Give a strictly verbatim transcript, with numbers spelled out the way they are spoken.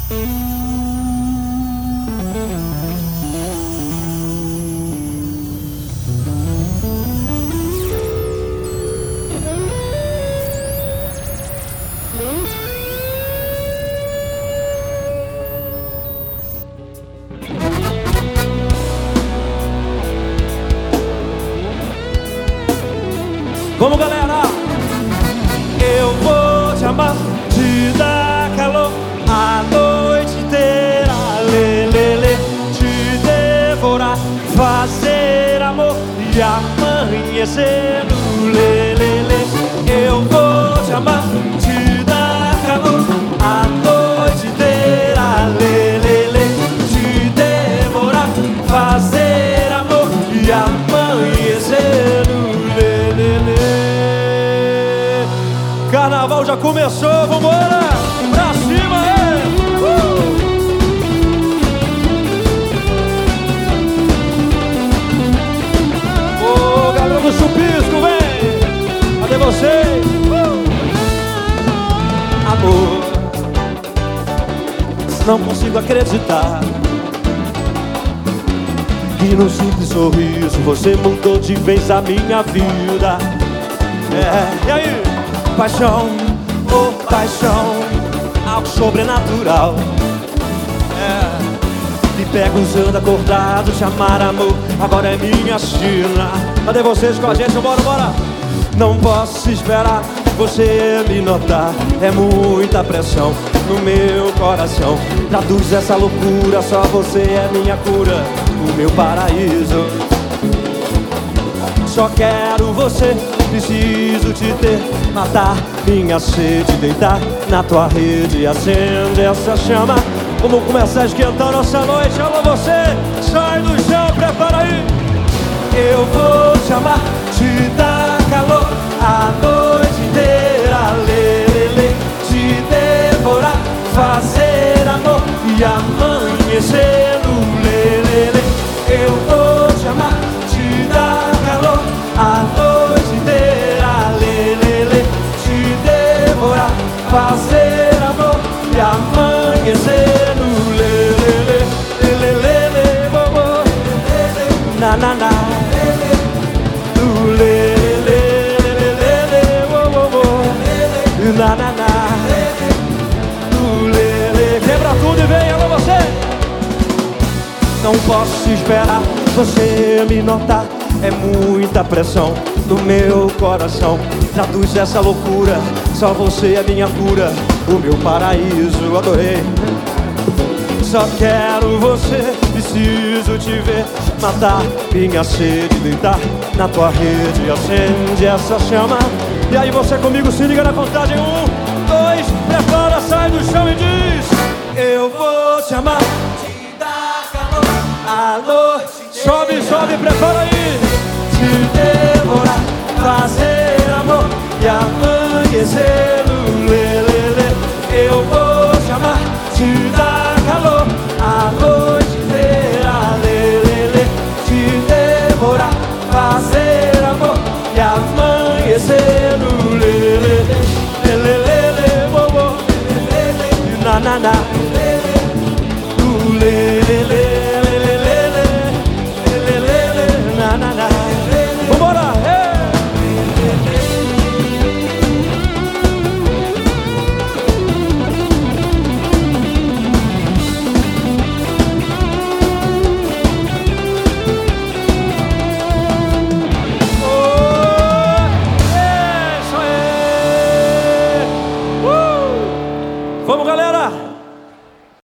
Vamos, galera! Eu vou te amar, te dar calor a noite inteira, lê, lê, lê, te devorar, fazer amor e amanhecer no lê, lê, lê. Eu vou te amar, te dar calor a noite inteira, lê, lê, lê, te devorar, fazer amor e amanhecer no lê, lê, lê. Carnaval já começou, vambora! Pra cima, é! Uh! Ô, oh, galera do Chupisco, vem! Cadê vocês? Uh! Amor, não consigo acreditar que num simples sorriso você mudou de vez a minha vida. É, e aí? Paixão, oh paixão, algo sobrenatural. É, me pega usando acordado, chamar amor, agora é minha China. Cadê vocês com a gente? Bora, bora! Não posso esperar você me notar, é muita pressão no meu coração. Traduz essa loucura, só você é minha cura, o meu paraíso. Só quero você, preciso te ter, matar minha sede, deitar na tua rede, acende essa chama. Vamos começar a esquentar nossa noite. Alô você, sai do chão, prepara aí. Eu vou te amar, te dar calor a noite inteira, lê, lê, lê, te devorar, fazer amor e amanhecer no lê, lê, lê. Eu vou te amar, te dar calor a noite inteira, lê, lê, lê, te devorar, fazer amor e amanhecer no lê, lê, lê, lê, lê, lê, bobo, na, na, na, no lê, lê, lê, lê, lê, bobo, na, na, na, no lê, lê. Quebra tudo e vem, alô você! Não posso esperar você me notar, é muita pressão no meu coração. Traduz essa loucura, só você é minha cura, o meu paraíso, adorei. Só quero você, preciso te ver, matar minha sede, deitar na tua rede, acende essa chama. E aí você comigo, se liga na contagem, um, dois, prepara, sai do chão e diz: eu vou te amar, te dar calor a noite. Sobe, sobe, prepara aí. Te devorar, fazer amor e amanhecer no lê, lê, lê. Eu vou te amar, te dar calor a noite inteira, lê, lê, lê. Te devorar, fazer amor e amanhecer no lê, lê, lê, lê, lê, lê, lê, lê, lê, lê, na, na, na.